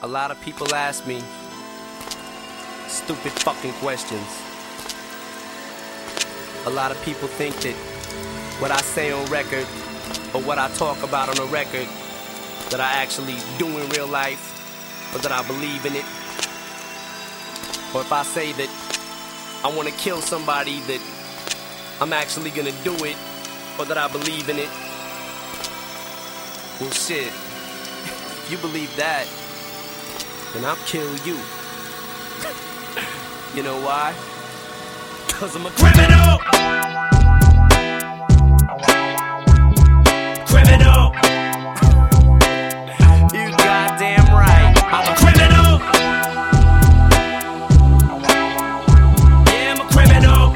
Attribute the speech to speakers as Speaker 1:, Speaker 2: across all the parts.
Speaker 1: A lot of people ask me stupid fucking questions. A lot of people think that what I say on record or what I talk about on a record that I actually do in real life, or that I believe in it. Or if I say that I want to kill somebody, that I'm actually gonna do it, or that I believe in it. Well shit, if you believe that, then I'll kill you. You know why? 'Cause I'm a criminal! Criminal! You goddamn right, I'm a criminal! Yeah, I'm a criminal!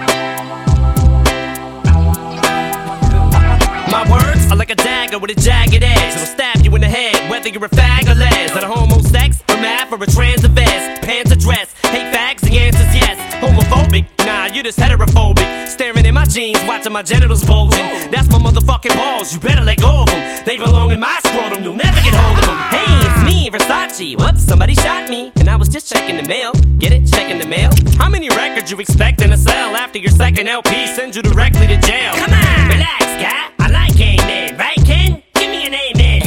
Speaker 1: My words are like a dagger with a jagged edge. It'll stab you in the head, whether you're a fag or les. That a homo sex, a math, or a trans or vest. Pants or dress, hate fags, the answer's yes. Homophobic, nah, you're just heterophobic. Staring in my jeans, watching my genitals bulging. That's my motherfucking balls, you better let go of them. They belong in my scrotum, you'll never get hold of them. Hey, it's me, Versace. Whoops, somebody shot me, and I was just checking the mail. Get it? Checking the mail? How many records you expecting to sell after your second LP sends you directly to jail? Come on, relax, guy. I like amen, right, Ken? Give me an amen.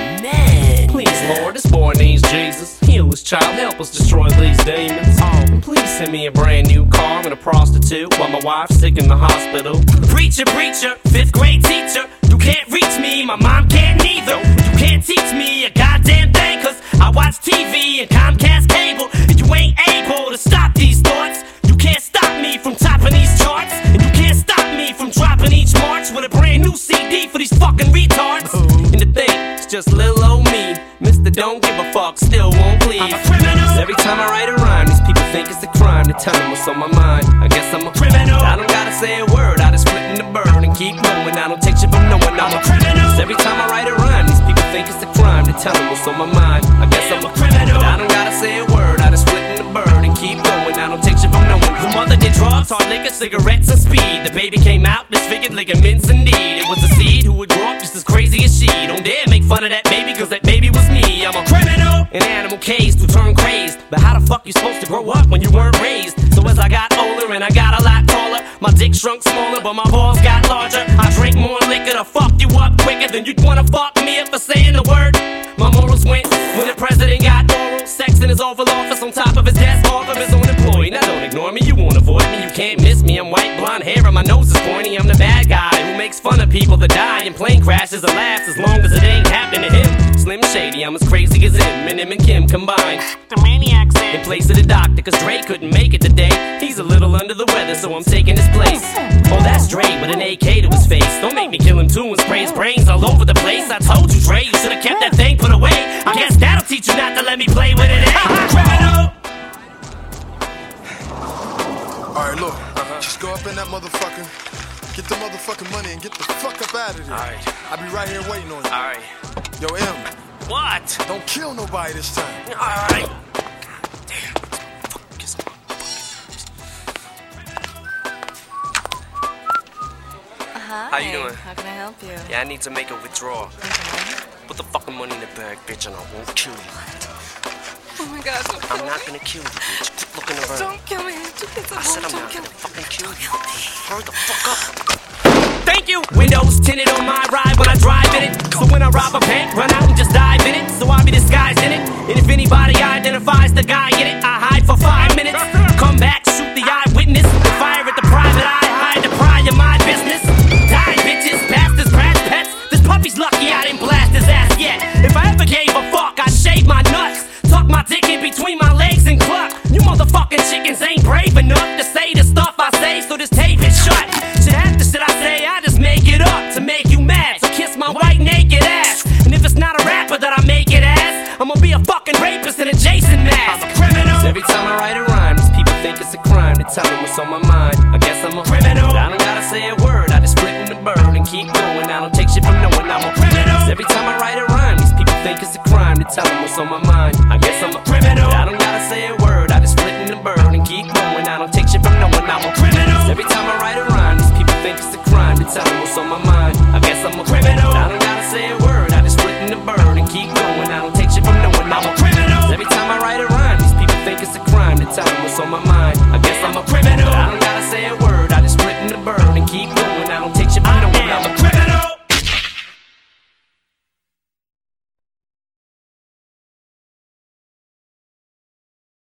Speaker 1: Amen. Please, Lord, this boy needs Jesus. Heal his child, help us destroy these demons. And please send me a brand new car and a prostitute while my wife's sick in the hospital. Preacher, preacher, 5th grade teacher. You can't reach me, my mom can't neither. You can't teach me a goddamn thing, 'cause I watch TV and Comcast cable. And you ain't able to stop these thoughts. You can't stop me from topping these charts. And you can't stop me from dropping each March with a brand new CD for these fucking retards. And the thing, it's just little old me, Mr. Don't Give a Fuck, still won't please. I'm a criminal. Every time I write a rhyme, these people think it's a crime to tell them what's on my mind. I guess I'm a criminal. I don't gotta say a word, I just split in the bird and keep going. I don't take shit from no one, I'm a criminal. Every time I write a rhyme, these people think it's a crime to tell them what's on my mind. I guess I'm a criminal. I don't gotta say a word, I just split in the bird and keep going. I don't take shit from no one. The mother did drugs, hard liquor, cigarettes, and speed. The baby came out disfigured, ligaments indeed. It was a seed who would grow up just as crazy as she. Don't dare make fun of that baby, 'cause that baby was me. I'm a criminal, an animal caged who turned crazed. But how the fuck you supposed to grow up when you weren't raised? So as I got older and I got a lot taller, my dick shrunk smaller, but my balls got larger. I drank more liquor to fuck you up quicker than you'd wanna fuck me up for saying the word. My morals went when the president got oral sex in his Oval Office on top of his desk, off of his own employee. Now don't ignore me, you won't avoid me, you can't miss me. I'm white, blonde hair, and my nose is pointy. I'm the bad guy who makes fun of people that die in plane crashes and laughs as long as it ain't happening to him. Slim Shady, I'm as crazy as him and Kim combined. The maniac's in place of the doctor, 'cause Dre couldn't make it today. He's a little under the weather, so I'm taking his place. Oh, that's Dre with an AK to his face. Don't make me kill him too and spray his brains all over the place. I told you, Dre, you should've kept that thing put away. I guess that'll teach you not to let me play with it, eh? Criminal!
Speaker 2: Alright, look, just go up in that motherfucker, get the motherfucking money, and get the fuck up out of there.
Speaker 1: Alright.
Speaker 2: I'll be right here waiting on you.
Speaker 1: Alright.
Speaker 2: Yo, M,
Speaker 1: What?
Speaker 2: don't kill nobody this time.
Speaker 1: Alright.
Speaker 3: Hi.
Speaker 1: How you doing?
Speaker 3: How can I help you?
Speaker 1: Yeah, I need to make a withdrawal.
Speaker 3: Okay.
Speaker 1: Put the fucking money in the bag, bitch, and I won't kill you.
Speaker 3: Oh my God, don't kill
Speaker 1: I'm
Speaker 3: me.
Speaker 1: not gonna kill you, bitch. Keep looking around.
Speaker 3: Don't kill me.
Speaker 1: I said I'm
Speaker 3: Don't
Speaker 1: not
Speaker 3: kill
Speaker 1: gonna
Speaker 3: me.
Speaker 1: fucking kill you. Hurry the fuck up. Thank you! Windows tinted on my ride when I drive in it. So when I rob a bank, run out and just dive in it. So I'll be disguised in it. And if anybody identifies the guy in it, I hide for 5 minutes. Come back, shoot the eyewitness. Fire at the private eye, hide the pry of my business. Die, bitches, bastards, brats, pets. This puppy's lucky I didn't blast his ass yet. If I ever gave a fuck, I'd shave my nuts. Tuck my dick in between my legs and cluck. You motherfucking chickens ain't brave enough to say the stuff I say, so this tape is shut. Shit, half the shit I say, I just make it up to make you mad. So kiss my white naked ass. And if it's not a rapper that I make it as, I'ma be a fucking rapist in a Jason mask. I'm a criminal. Every time I write a rhyme, these people think it's a crime to tell them what's on my mind. I guess I'm a criminal. I don't gotta say a word, I just split in the bird and keep going. I don't take shit from no one, I'm a criminal. Every time I write a rhyme, these people think it's a crime to tell them what's on my mind. I guess I'm a criminal. I don't gotta say a word, I just split in the bird and keep going. I don't take shit from no one, I'm a criminal. Every time I write a rhyme, these people think it's a crime to tell them what's on my mind. I guess I'm a criminal. I don't gotta say a word, I just split in the bird and keep going. I don't take shit from no one, I'm a criminal. Every time time. What's on my mind? I guess I'm a criminal. I don't gotta say a word.